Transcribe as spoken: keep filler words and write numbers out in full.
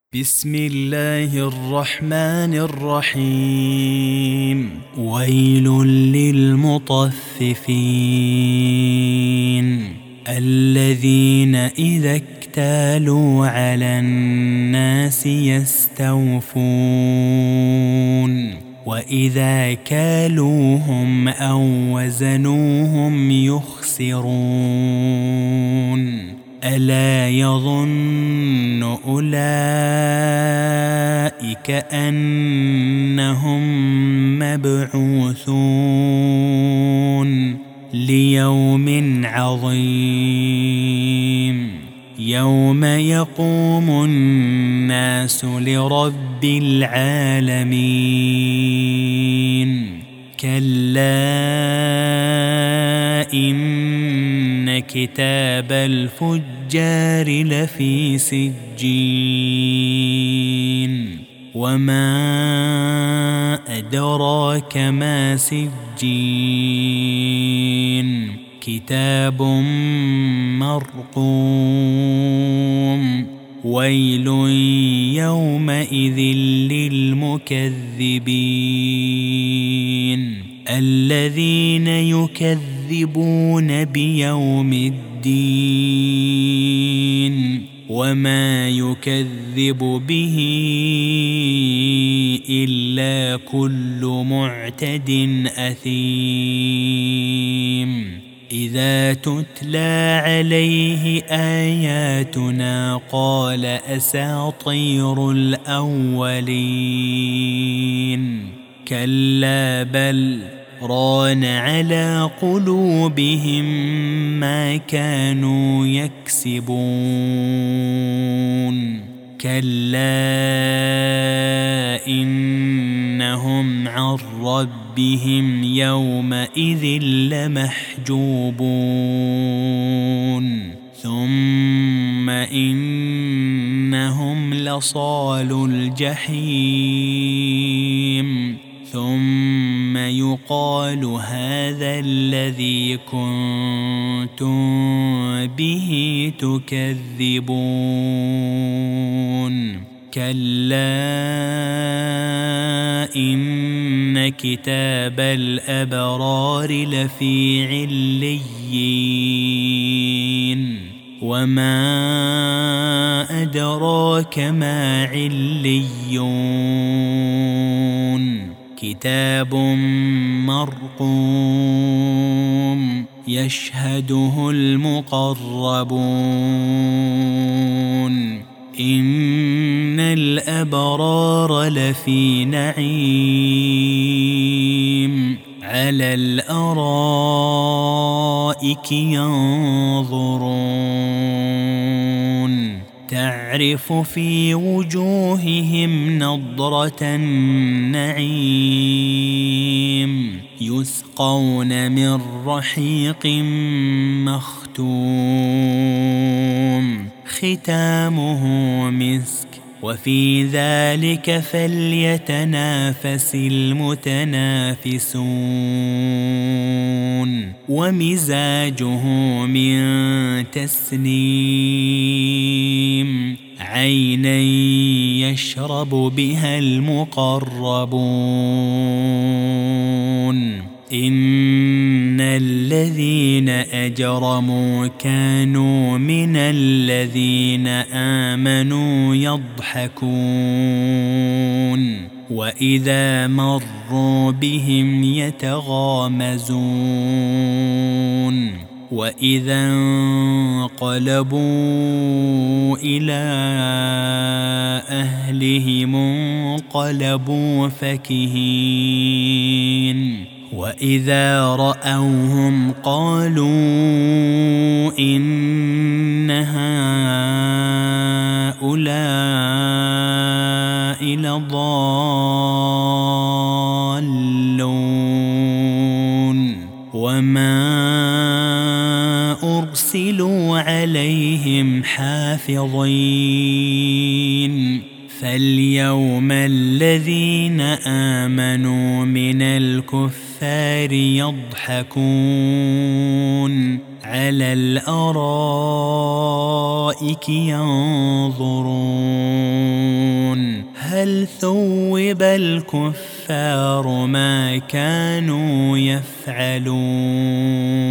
بسم الله الرحمن الرحيم. ويل للمطففين الذين إذا اكتالوا على الناس يستوفون وإذا كالوهم أو وزنوهم يخسرون. ألا يظن أولئك أنهم مبعوثون ليوم عظيم يوم يقوم الناس لرب العالمين. كلا إن كتاب الفجار لفي سجين وما أدراك ما سجين كتاب مرقوم. ويل يومئذ للمكذبين الذين يكذبون بيوم الدين وما يكذب به إلا كل معتد أثيم. إذا تتلى عليه آياتنا قال أساطير الأولين. كلا بل ران على قلوبهم ما كانوا يكسبون. كلا إنهم عن ربهم يومئذ لمحجوبون. ثم إنهم لصالو الجحيم ثم يقال هذا الذي كنتم به تكذبون. كلا إن كتاب الأبرار لفي عليين وما أدراك ما عليون كتاب مرقوم يشهده المقربون. إن الأبرار لفي نعيم على الأرائك ينظرون تعرف في وجوههم نضرة النعيم يسقون من رحيق مختوم ختامه مسك وفي ذلك فليتنافس المتنافسون. ومزاجه من تسنيم عينا يشرب بها المقربون. إن الذين أجرموا كانوا من الذين آمنوا يضحكون وإذا مروا بهم يتغامزون. وإذا انقلبوا إلى أهلهم انقلبوا فكهين. وإذا رأوهم قالوا إن هؤلاء لضالون وما أرسلوا عليهم حافظين. فاليوم الذين آمنوا من الكفار يضحكون على الأرائك ينظرون هل ثوب الكفار ما كانوا يفعلون